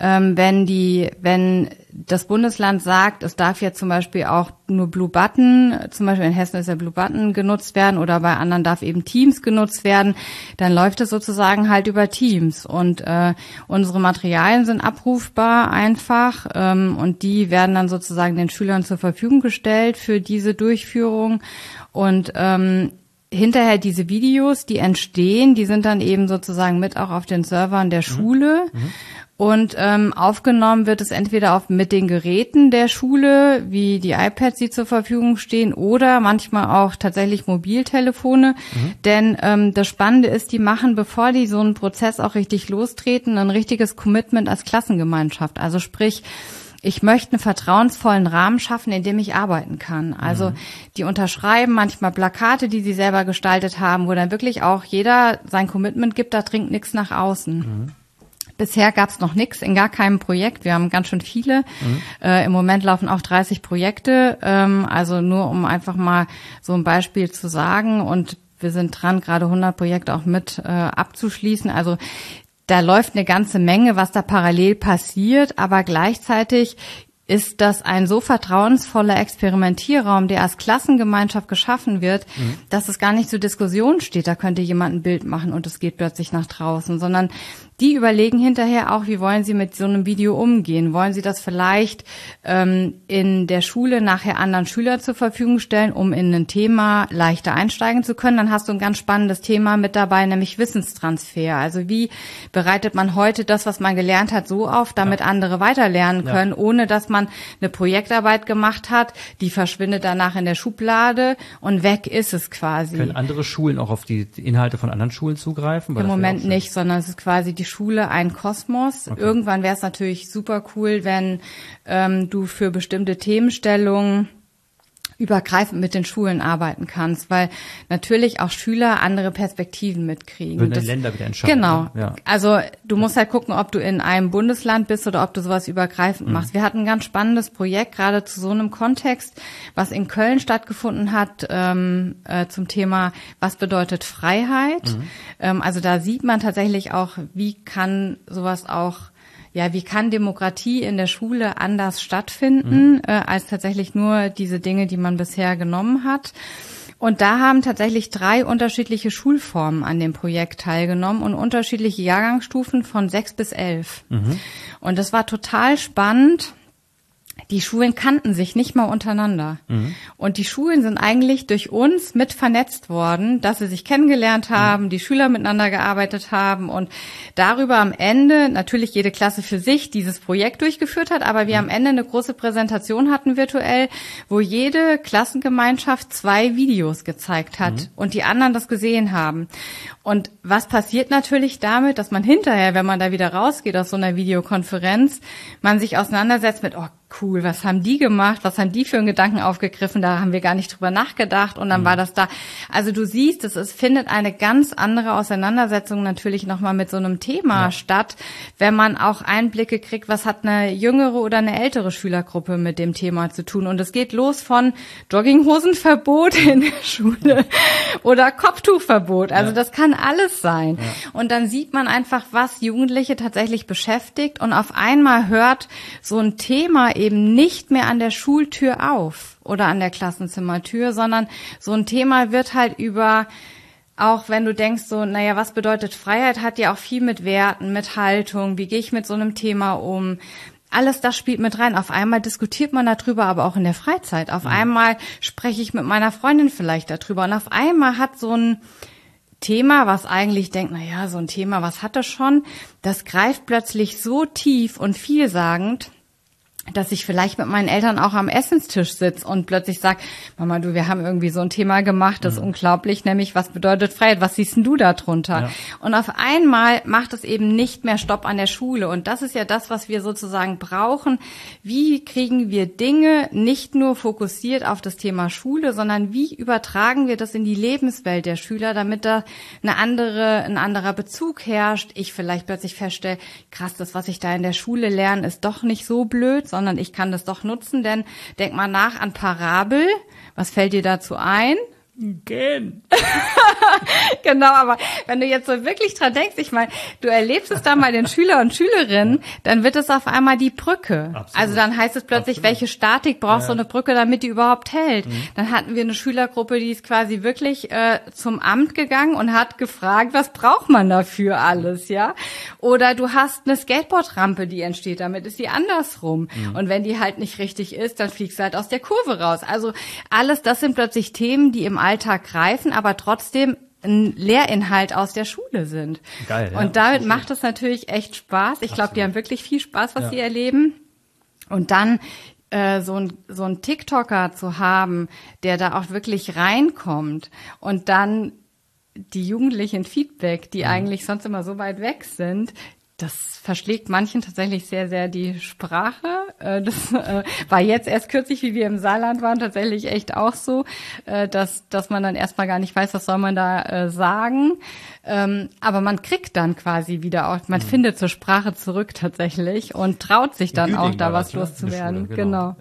wenn das Bundesland sagt, es darf jetzt zum Beispiel auch nur Blue Button, zum Beispiel in Hessen ist ja Blue Button genutzt werden oder bei anderen darf eben Teams genutzt werden, dann läuft es sozusagen halt über Teams. Und unsere Materialien sind abrufbar einfach und die werden dann sozusagen den Schülern zur Verfügung gestellt für diese Durchführung. Und hinterher diese Videos, die entstehen, die sind dann eben sozusagen mit auch auf den Servern der Schule. Und aufgenommen wird es entweder mit den Geräten der Schule, wie die iPads, die zur Verfügung stehen, oder manchmal auch tatsächlich Mobiltelefone. Denn das Spannende ist, die machen, bevor die so einen Prozess auch richtig lostreten, ein richtiges Commitment als Klassengemeinschaft. Also sprich, ich möchte einen vertrauensvollen Rahmen schaffen, in dem ich arbeiten kann. Also die unterschreiben manchmal Plakate, die sie selber gestaltet haben, wo dann wirklich auch jeder sein Commitment gibt, da dringt nichts nach außen. Bisher gab es noch nichts, in gar keinem Projekt. Wir haben ganz schön viele. Im Moment laufen auch 30 Projekte. Also nur um einfach mal so ein Beispiel zu sagen. Und wir sind dran, gerade 100 Projekte auch mit abzuschließen. Also da läuft eine ganze Menge, was da parallel passiert, aber gleichzeitig ist das ein so vertrauensvoller Experimentierraum, der als Klassengemeinschaft geschaffen wird, dass es gar nicht zur Diskussion steht, da könnte jemand ein Bild machen und es geht plötzlich nach draußen, sondern die überlegen hinterher auch, wie wollen sie mit so einem Video umgehen? Wollen sie das vielleicht in der Schule nachher anderen Schülern zur Verfügung stellen, um in ein Thema leichter einsteigen zu können? Dann hast du ein ganz spannendes Thema mit dabei, nämlich Wissenstransfer. Also wie bereitet man heute das, was man gelernt hat, so auf, damit andere weiterlernen können, ohne dass man eine Projektarbeit gemacht hat, die verschwindet danach in der Schublade und weg ist es quasi. Können andere Schulen auch auf die Inhalte von anderen Schulen zugreifen? Im Moment nicht, sondern es ist quasi die Schule ein Kosmos. Okay. Irgendwann wäre es natürlich super cool, wenn du für bestimmte Themenstellungen übergreifend mit den Schulen arbeiten kannst, weil natürlich auch Schüler andere Perspektiven mitkriegen. Würden die Länder wieder entscheiden. Genau. Ja. Also du musst halt gucken, ob du in einem Bundesland bist oder ob du sowas übergreifend machst. Wir hatten ein ganz spannendes Projekt, gerade zu so einem Kontext, was in Köln stattgefunden hat, zum Thema, was bedeutet Freiheit? Also da sieht man tatsächlich auch, wie kann sowas auch wie kann Demokratie in der Schule anders stattfinden, als tatsächlich nur diese Dinge, die man bisher genommen hat. Und da haben tatsächlich 3 unterschiedliche Schulformen an dem Projekt teilgenommen und unterschiedliche Jahrgangsstufen von 6 bis 11. Und das war total spannend, die Schulen kannten sich nicht mal untereinander. Und die Schulen sind eigentlich durch uns mit vernetzt worden, dass sie sich kennengelernt haben, die Schüler miteinander gearbeitet haben und darüber am Ende natürlich jede Klasse für sich dieses Projekt durchgeführt hat, aber wir am Ende eine große Präsentation hatten virtuell, wo jede Klassengemeinschaft 2 Videos gezeigt hat und die anderen das gesehen haben. Und was passiert natürlich damit, dass man hinterher, wenn man da wieder rausgeht aus so einer Videokonferenz, man sich auseinandersetzt mit, oh cool, was haben die gemacht, was haben die für einen Gedanken aufgegriffen, da haben wir gar nicht drüber nachgedacht und dann war das da. Also du siehst, es findet eine ganz andere Auseinandersetzung natürlich nochmal mit so einem Thema statt, wenn man auch Einblicke kriegt, was hat eine jüngere oder eine ältere Schülergruppe mit dem Thema zu tun. Und es geht los von Jogginghosenverbot in der Schule oder Kopftuchverbot. Also das kann alles sein. Ja. Und dann sieht man einfach, was Jugendliche tatsächlich beschäftigt und auf einmal hört so ein Thema eben nicht mehr an der Schultür auf oder an der Klassenzimmertür, sondern so ein Thema wird halt über, auch wenn du denkst so, naja, was bedeutet Freiheit, hat ja auch viel mit Werten, mit Haltung, wie gehe ich mit so einem Thema um, alles das spielt mit rein. Auf einmal diskutiert man darüber, aber auch in der Freizeit. Auf einmal spreche ich mit meiner Freundin vielleicht darüber und auf einmal hat so ein Thema, was eigentlich denkt, naja, so ein Thema, was hat das schon, das greift plötzlich so tief und vielsagend, dass ich vielleicht mit meinen Eltern auch am Essenstisch sitze und plötzlich sage, Mama, du, wir haben irgendwie so ein Thema gemacht, das ist unglaublich, nämlich was bedeutet Freiheit, was siehst denn du da drunter? Ja. Und auf einmal macht es eben nicht mehr Stopp an der Schule und das ist ja das, was wir sozusagen brauchen. Wie kriegen wir Dinge nicht nur fokussiert auf das Thema Schule, sondern wie übertragen wir das in die Lebenswelt der Schüler, damit da ein anderer Bezug herrscht, ich vielleicht plötzlich feststelle, krass, das, was ich da in der Schule lerne, ist doch nicht so blöd, sondern ich kann das doch nutzen, denn denk mal nach an Parabel. Was fällt dir dazu ein? Gehen. Genau, aber wenn du jetzt so wirklich dran denkst, ich meine, du erlebst es da mal den Schüler und Schülerinnen, dann wird es auf einmal die Brücke. Absolut. Also dann heißt es plötzlich, welche Statik braucht so eine Brücke, damit die überhaupt hält. Dann hatten wir eine Schülergruppe, die ist quasi wirklich zum Amt gegangen und hat gefragt, was braucht man dafür alles, ja? Oder du hast eine Skateboardrampe, die entsteht, damit ist sie andersrum. Und wenn die halt nicht richtig ist, dann fliegst du halt aus der Kurve raus. Also alles, das sind plötzlich Themen, die im Alltag greifen, aber trotzdem ein Lehrinhalt aus der Schule sind. Geil, ja. Und damit macht es natürlich echt Spaß. Ich glaube, die haben wirklich viel Spaß, was sie erleben. Und dann so ein TikToker zu haben, der da auch wirklich reinkommt und dann die Jugendlichen Feedback, die eigentlich sonst immer so weit weg sind, das verschlägt manchen tatsächlich sehr, sehr die Sprache. Das war jetzt erst kürzlich, wie wir im Saarland waren, tatsächlich echt auch so, dass man dann erstmal gar nicht weiß, was soll man da sagen. Aber man kriegt dann quasi wieder auch, man findet zur Sprache zurück tatsächlich und traut sich dann auch, da was loszuwerden. Genau.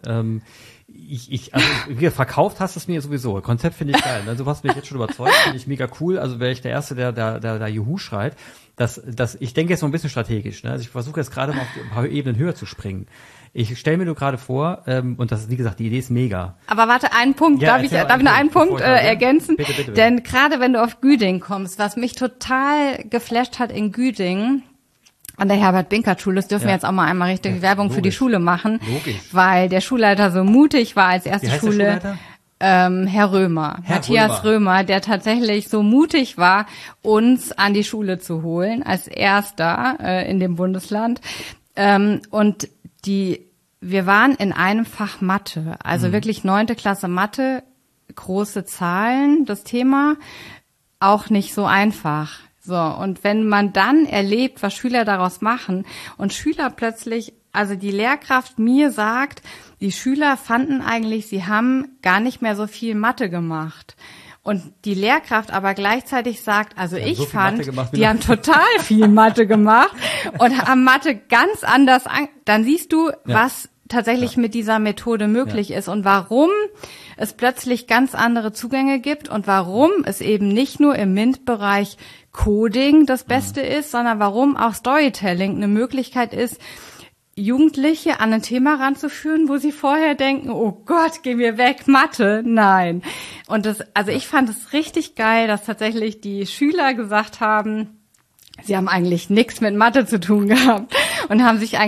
Also verkauft hast es mir sowieso. Konzept finde ich geil. Also du hast mich jetzt schon überzeugt, finde ich mega cool. Also wäre ich der Erste, der Juhu schreit. Ich denke jetzt so ein bisschen strategisch. Ne? Also ich versuche jetzt gerade mal auf ein paar Ebenen höher zu springen. Ich stelle mir nur gerade vor, und das ist, wie gesagt, die Idee ist mega. Aber warte, einen Punkt, darf ich noch einen Punkt ergänzen? Bitte. Denn gerade wenn du auf Güding kommst, was mich total geflasht hat in Güding, an der Herbert-Binkert-Schule, das dürfen wir jetzt auch mal einmal richtig Werbung für die Schule machen, weil der Schulleiter so mutig war als erste Schule. Herr Römer, Matthias Römer, der tatsächlich so mutig war, uns an die Schule zu holen, als erster in dem Bundesland. Und wir waren in einem Fach Mathe, also wirklich 9. Klasse Mathe, große Zahlen, das Thema, auch nicht so einfach. So, und wenn man dann erlebt, was Schüler daraus machen und Schüler plötzlich, also die Lehrkraft mir sagt, die Schüler fanden eigentlich, sie haben gar nicht mehr so viel Mathe gemacht. Und die Lehrkraft aber gleichzeitig sagt, also ich so fand, die haben total viel Mathe gemacht und haben Mathe ganz anders dann siehst du, was tatsächlich mit dieser Methode möglich ist und warum es plötzlich ganz andere Zugänge gibt und warum es eben nicht nur im MINT-Bereich Coding das Beste ist, sondern warum auch Storytelling eine Möglichkeit ist, Jugendliche an ein Thema ranzuführen, wo sie vorher denken, oh Gott, geh mir weg, Mathe, nein. Und ich fand es richtig geil, dass tatsächlich die Schüler gesagt haben, sie haben eigentlich nichts mit Mathe zu tun gehabt und haben sich eigentlich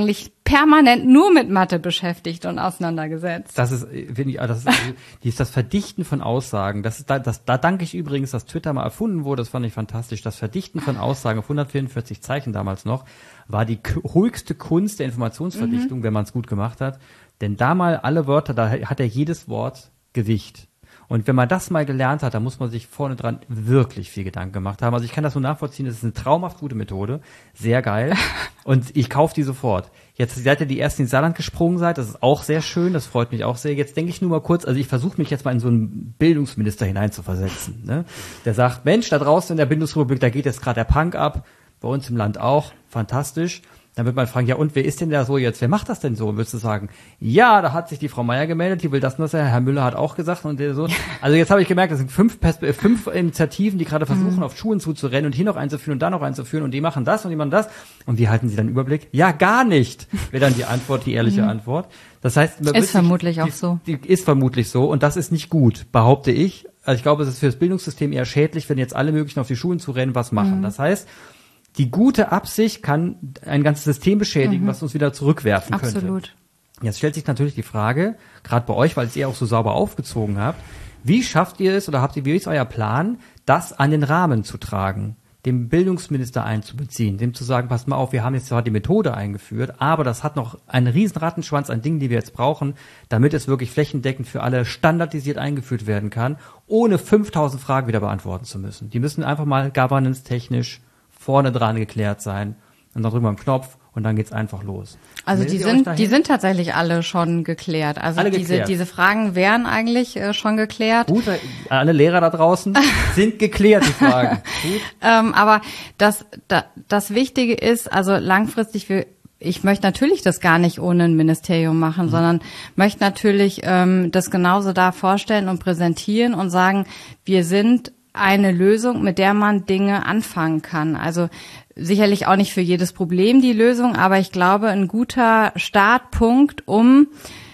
permanent nur mit Mathe beschäftigt und auseinandergesetzt. Das ist, finde ich, die ist das Verdichten von Aussagen. Da danke ich übrigens, dass Twitter mal erfunden wurde. Das fand ich fantastisch. Das Verdichten von Aussagen auf 144 Zeichen damals noch war die höchste Kunst der Informationsverdichtung, wenn man es gut gemacht hat. Denn da mal alle Wörter, da hat jedes Wort Gewicht. Und wenn man das mal gelernt hat, dann muss man sich vorne dran wirklich viel Gedanken gemacht haben. Also ich kann das nur nachvollziehen, das ist eine traumhaft gute Methode, sehr geil und ich kaufe die sofort. Jetzt seid ihr die ersten ins Saarland gesprungen seid, das ist auch sehr schön, das freut mich auch sehr. Jetzt denke ich nur mal kurz, also ich versuche mich jetzt mal in so einen Bildungsminister hineinzuversetzen. Ne? Der sagt, Mensch, da draußen in der Bundesrepublik, da geht jetzt gerade der Punk ab, bei uns im Land auch, fantastisch. Dann wird man fragen, ja und wer ist denn da so jetzt? Wer macht das denn so? Und würdest du sagen, ja, da hat sich die Frau Meier gemeldet, die will das und das, Herr Müller hat auch gesagt und der so. Also jetzt habe ich gemerkt, das sind 5 Initiativen, die gerade versuchen, auf Schulen zuzurennen und hier noch einzuführen und da noch einzuführen und die machen das und die machen das. Und wie halten sie dann Überblick? Ja, gar nicht, wäre dann die Antwort, die ehrliche Antwort. Das heißt, ist vermutlich auch so. Die ist vermutlich so und das ist nicht gut, behaupte ich. Also ich glaube, es ist für das Bildungssystem eher schädlich, wenn jetzt alle möglichen auf die Schulen zu rennen, was machen. Das heißt, die gute Absicht kann ein ganzes System beschädigen, was uns wieder zurückwerfen könnte. Absolut. Jetzt stellt sich natürlich die Frage, gerade bei euch, weil ihr auch so sauber aufgezogen habt, wie schafft ihr es oder wie ist euer Plan, das an den Rahmen zu tragen, dem Bildungsminister einzubeziehen, dem zu sagen, passt mal auf, wir haben jetzt zwar die Methode eingeführt, aber das hat noch einen riesen Rattenschwanz an Dingen, die wir jetzt brauchen, damit es wirklich flächendeckend für alle standardisiert eingeführt werden kann, ohne 5000 Fragen wieder beantworten zu müssen. Die müssen einfach mal governance-technisch vorne dran geklärt sein und dann drücken wir einen Knopf und dann geht's einfach los. Also die sind tatsächlich alle schon geklärt. Also diese Fragen wären eigentlich schon geklärt. Gut, alle Lehrer da draußen sind geklärt, die Fragen. Aber das Wichtige ist, also langfristig, ich möchte natürlich das gar nicht ohne ein Ministerium machen, sondern möchte natürlich das genauso da vorstellen und präsentieren und sagen, wir sind eine Lösung, mit der man Dinge anfangen kann. Also sicherlich auch nicht für jedes Problem die Lösung, aber ich glaube, ein guter Startpunkt, um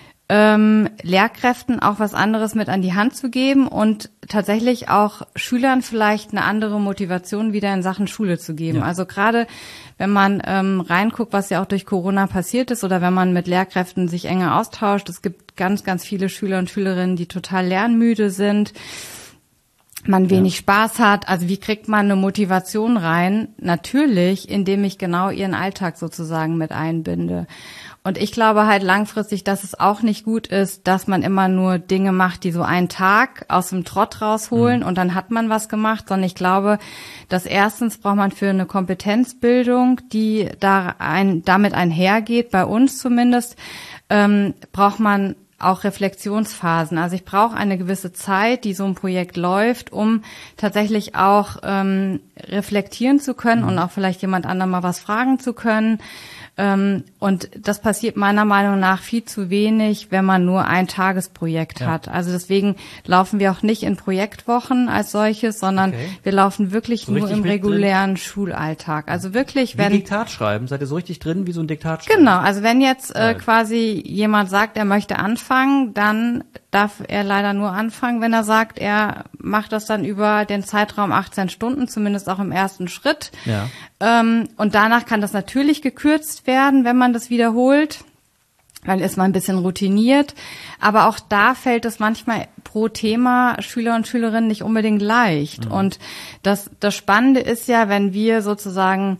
Lehrkräften auch was anderes mit an die Hand zu geben und tatsächlich auch Schülern vielleicht eine andere Motivation wieder in Sachen Schule zu geben. Ja. Also gerade wenn man reinguckt, was ja auch durch Corona passiert ist oder wenn man mit Lehrkräften sich enger austauscht, es gibt ganz, ganz viele Schüler und Schülerinnen, die total lernmüde sind, man wenig Spaß hat. Also wie kriegt man eine Motivation rein? Natürlich, indem ich genau ihren Alltag sozusagen mit einbinde. Und ich glaube halt langfristig, dass es auch nicht gut ist, dass man immer nur Dinge macht, die so einen Tag aus dem Trott rausholen und dann hat man was gemacht, sondern ich glaube, dass erstens braucht man für eine Kompetenzbildung, die damit einhergeht, bei uns zumindest, braucht man auch Reflexionsphasen. Also ich brauche eine gewisse Zeit, die so ein Projekt läuft, um tatsächlich auch reflektieren zu können und auch vielleicht jemand anderem mal was fragen zu können. Und das passiert meiner Meinung nach viel zu wenig, wenn man nur ein Tagesprojekt hat. Also deswegen laufen wir auch nicht in Projektwochen als solches, sondern wir laufen wirklich so nur im regulären Schulalltag. Also wirklich, wenn Diktat schreiben, seid ihr so richtig drin wie so ein Diktat schreiben? Genau, also wenn jetzt quasi jemand sagt, er möchte anfangen, dann darf er leider nur anfangen, wenn er sagt, er macht das dann über den Zeitraum 18 Stunden, zumindest auch im ersten Schritt. Ja. Und danach kann das natürlich gekürzt werden, wenn man das wiederholt, weil ist man ein bisschen routiniert. Aber auch da fällt es manchmal pro Thema Schüler und Schülerinnen nicht unbedingt leicht. Und das Spannende ist ja, wenn wir sozusagen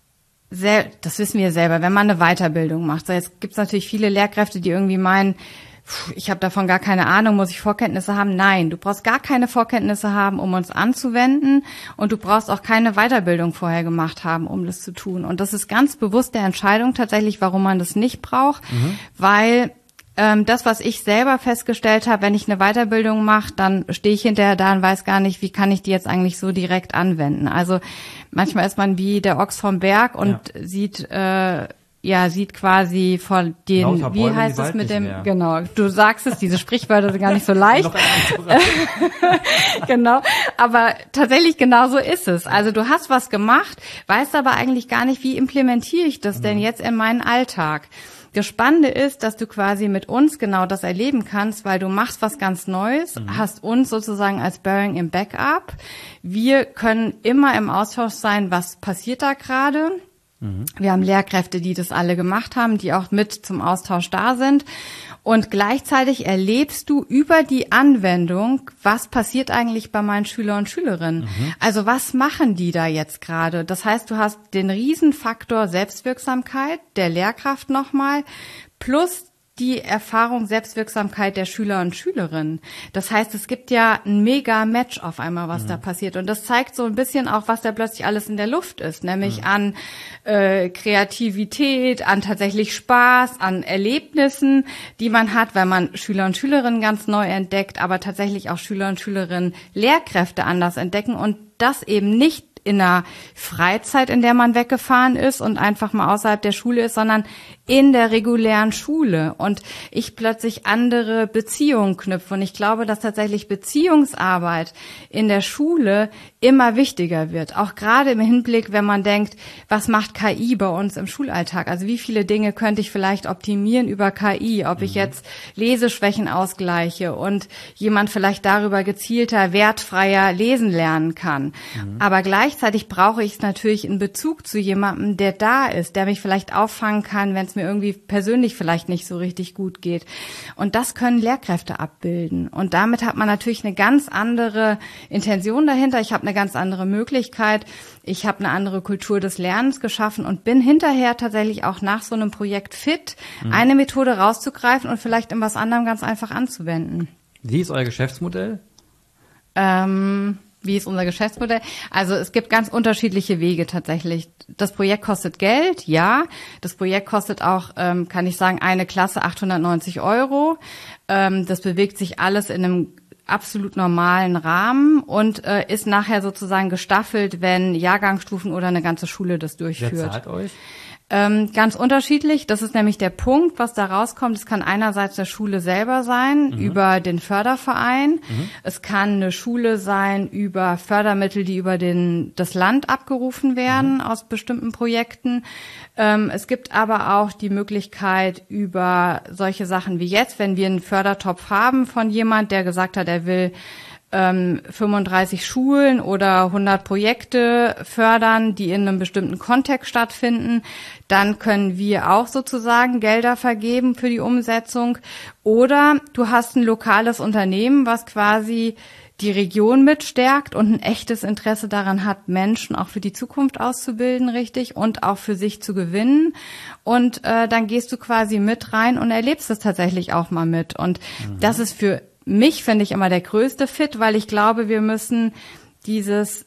das wissen wir selber, wenn man eine Weiterbildung macht. So, jetzt gibt es natürlich viele Lehrkräfte, die irgendwie meinen, ich habe davon gar keine Ahnung, muss ich Vorkenntnisse haben? Nein, du brauchst gar keine Vorkenntnisse haben, um uns anzuwenden und du brauchst auch keine Weiterbildung vorher gemacht haben, um das zu tun. Und das ist ganz bewusst der Entscheidung tatsächlich, warum man das nicht braucht, weil das, was ich selber festgestellt habe, wenn ich eine Weiterbildung mache, dann stehe ich hinterher da und weiß gar nicht, wie kann ich die jetzt eigentlich so direkt anwenden. Also manchmal ist man wie der Ochs vom Berg und sieht quasi von den, wie heißt das mit dem, genau, du sagst es, diese Sprichwörter sind gar nicht so leicht. Genau, aber tatsächlich genau so ist es. Also du hast was gemacht, weißt aber eigentlich gar nicht, wie implementiere ich das denn jetzt in meinen Alltag. Das Spannende ist, dass du quasi mit uns genau das erleben kannst, weil du machst was ganz Neues, hast uns sozusagen als Bearing im Backup. Wir können immer im Austausch sein, was passiert da gerade. Wir haben Lehrkräfte, die das alle gemacht haben, die auch mit zum Austausch da sind. Und gleichzeitig erlebst du über die Anwendung, was passiert eigentlich bei meinen Schüler und Schülerinnen. Also was machen die da jetzt gerade? Das heißt, du hast den Riesenfaktor Selbstwirksamkeit der Lehrkraft nochmal plus die Erfahrung Selbstwirksamkeit der Schüler und Schülerinnen. Das heißt, es gibt ja ein mega Match auf einmal, was da passiert. Und das zeigt so ein bisschen auch, was da plötzlich alles in der Luft ist, nämlich an Kreativität, an tatsächlich Spaß, an Erlebnissen, die man hat, wenn man Schüler und Schülerinnen ganz neu entdeckt, aber tatsächlich auch Schüler und Schülerinnen Lehrkräfte anders entdecken und das eben nicht in der Freizeit, in der man weggefahren ist und einfach mal außerhalb der Schule ist, sondern in der regulären Schule und ich plötzlich andere Beziehungen knüpfe. Und ich glaube, dass tatsächlich Beziehungsarbeit in der Schule immer wichtiger wird. Auch gerade im Hinblick, wenn man denkt, was macht KI bei uns im Schulalltag? Also wie viele Dinge könnte ich vielleicht optimieren über KI? Ob ich jetzt Leseschwächen ausgleiche und jemand vielleicht darüber gezielter, wertfreier lesen lernen kann. Aber gleichzeitig brauche ich es natürlich in Bezug zu jemandem, der da ist, der mich vielleicht auffangen kann, wenn es mir irgendwie persönlich vielleicht nicht so richtig gut geht. Und das können Lehrkräfte abbilden. Und damit hat man natürlich eine ganz andere Intention dahinter. Ich habe eine ganz andere Möglichkeit. Ich habe eine andere Kultur des Lernens geschaffen und bin hinterher tatsächlich auch nach so einem Projekt fit, eine Methode rauszugreifen und vielleicht in was anderem ganz einfach anzuwenden. Wie ist euer Geschäftsmodell? Wie ist unser Geschäftsmodell? Also es gibt ganz unterschiedliche Wege tatsächlich. Das Projekt kostet Geld, ja. Das Projekt kostet auch, kann ich sagen, eine Klasse 890 €. Das bewegt sich alles in einem absolut normalen Rahmen und ist nachher sozusagen gestaffelt, wenn Jahrgangsstufen oder eine ganze Schule das durchführt. Wer zahlt euch? Ganz unterschiedlich. Das ist nämlich der Punkt, was da rauskommt. Es kann einerseits der Schule selber sein, über den Förderverein. Es kann eine Schule sein über Fördermittel, die über das Land abgerufen werden aus bestimmten Projekten. Es gibt aber auch die Möglichkeit über solche Sachen wie jetzt, wenn wir einen Fördertopf haben von jemand, der gesagt hat, er will 35 Schulen oder 100 Projekte fördern, die in einem bestimmten Kontext stattfinden, dann können wir auch sozusagen Gelder vergeben für die Umsetzung. Oder du hast ein lokales Unternehmen, was quasi die Region mitstärkt und ein echtes Interesse daran hat, Menschen auch für die Zukunft auszubilden, richtig, und auch für sich zu gewinnen. Und dann gehst du quasi mit rein und erlebst es tatsächlich auch mal mit. Und das ist für mich, finde ich, immer der größte Fit, weil ich glaube, wir müssen dieses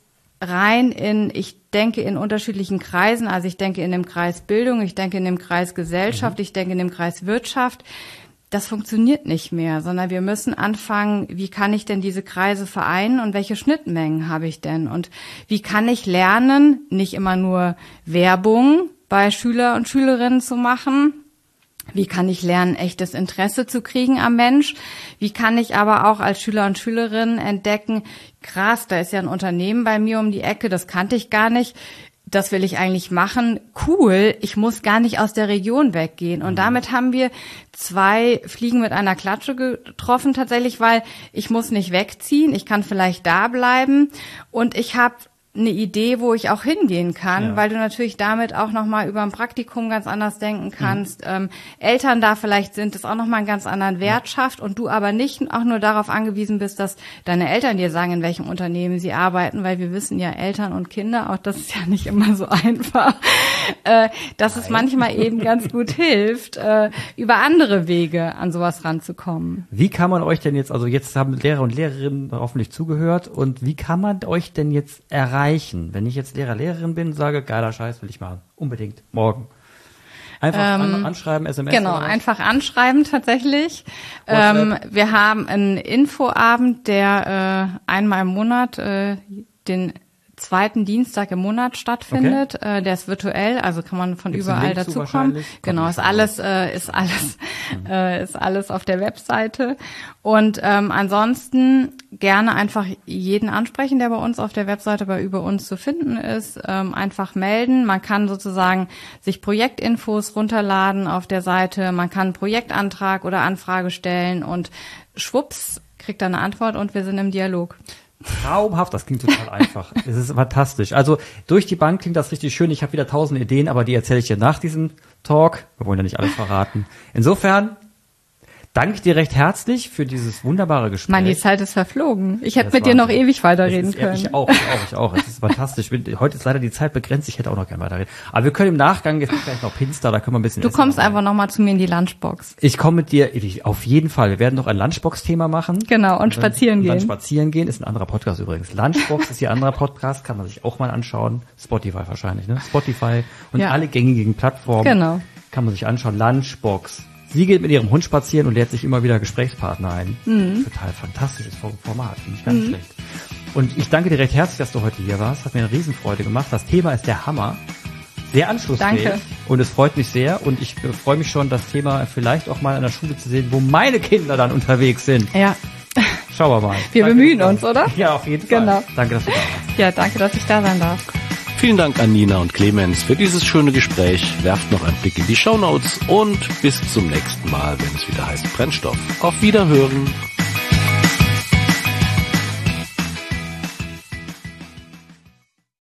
ich denke in unterschiedlichen Kreisen, also ich denke in dem Kreis Bildung, ich denke in dem Kreis Gesellschaft, ich denke in dem Kreis Wirtschaft, das funktioniert nicht mehr, sondern wir müssen anfangen, wie kann ich denn diese Kreise vereinen und welche Schnittmengen habe ich denn? Und wie kann ich lernen, nicht immer nur Werbung bei Schüler und Schülerinnen zu machen? Wie kann ich lernen, echtes Interesse zu kriegen am Mensch? Wie kann ich aber auch als Schüler und Schülerin entdecken, krass, da ist ja ein Unternehmen bei mir um die Ecke, das kannte ich gar nicht, das will ich eigentlich machen, cool, ich muss gar nicht aus der Region weggehen. Und damit haben wir 2 Fliegen mit einer Klatsche getroffen tatsächlich, weil ich muss nicht wegziehen, ich kann vielleicht da bleiben und ich habe eine Idee, wo ich auch hingehen kann, weil du natürlich damit auch nochmal über ein Praktikum ganz anders denken kannst. Eltern da vielleicht sind, das auch nochmal einen ganz anderen Wert schafft und du aber nicht auch nur darauf angewiesen bist, dass deine Eltern dir sagen, in welchem Unternehmen sie arbeiten, weil wir wissen ja, Eltern und Kinder, auch das ist ja nicht immer so einfach, dass es manchmal eben ganz gut hilft, über andere Wege an sowas ranzukommen. Wie kann man euch denn jetzt, also jetzt haben Lehrer und Lehrerinnen hoffentlich zugehört und wie kann man euch denn jetzt erreichen? Wenn ich jetzt Lehrer, Lehrerin bin, sage, geiler Scheiß will ich machen. Unbedingt. Morgen. Einfach anschreiben, SMS. Genau, einfach anschreiben tatsächlich. Wir haben einen Infoabend, der einmal im Monat, den 2. Dienstag im Monat stattfindet. Okay. Der ist virtuell, also kann man von Gibt's überall dazukommen. Genau, ist alles auf der Webseite. Und ansonsten gerne einfach jeden ansprechen, der bei uns auf der Webseite über uns zu finden ist. Einfach melden. Man kann sozusagen sich Projektinfos runterladen auf der Seite. Man kann einen Projektantrag oder Anfrage stellen und schwupps kriegt dann eine Antwort und wir sind im Dialog. Traumhaft, das klingt total einfach. Es ist fantastisch. Also durch die Bank klingt das richtig schön. Ich habe wieder 1000 Ideen, aber die erzähle ich dir nach diesem Talk. Wir wollen ja nicht alles verraten. Insofern danke ich dir recht herzlich für dieses wunderbare Gespräch. Mann, die Zeit ist verflogen. Ich hätte mit dir noch ewig weiterreden können. Ich auch. Es ist fantastisch. Heute ist leider die Zeit begrenzt. Ich hätte auch noch gerne weiterreden. Aber wir können im Nachgang, jetzt vielleicht noch Pinster, da können wir ein bisschen Du kommst einfach nochmal zu mir in die Lunchbox. Ich komme mit dir, auf jeden Fall. Wir werden noch ein Lunchbox-Thema machen. Genau, und spazieren gehen. Dann spazieren gehen, ist ein anderer Podcast übrigens. Lunchbox ist hier ein anderer Podcast, kann man sich auch mal anschauen. Spotify wahrscheinlich, ne? Spotify und alle gängigen Plattformen. Genau. Kann man sich anschauen. Lunchbox. Sie geht mit ihrem Hund spazieren und lädt sich immer wieder Gesprächspartner ein. Total fantastisches Format, finde ich ganz schlecht. Und ich danke dir recht herzlich, dass du heute hier warst. Hat mir eine Riesenfreude gemacht. Das Thema ist der Hammer. Sehr anschlussfähig. Danke. Und es freut mich sehr. Und ich freue mich schon, das Thema vielleicht auch mal an der Schule zu sehen, wo meine Kinder dann unterwegs sind. Ja. Schauen wir mal. Wir bemühen uns, oder? Ja, auf jeden Fall. Genau. Danke, dass du da warst. Ja, danke, dass ich da sein darf. Vielen Dank an Nina und Clemens für dieses schöne Gespräch. Werft noch einen Blick in die Shownotes und bis zum nächsten Mal, wenn es wieder heißt Brennstoff. Auf Wiederhören.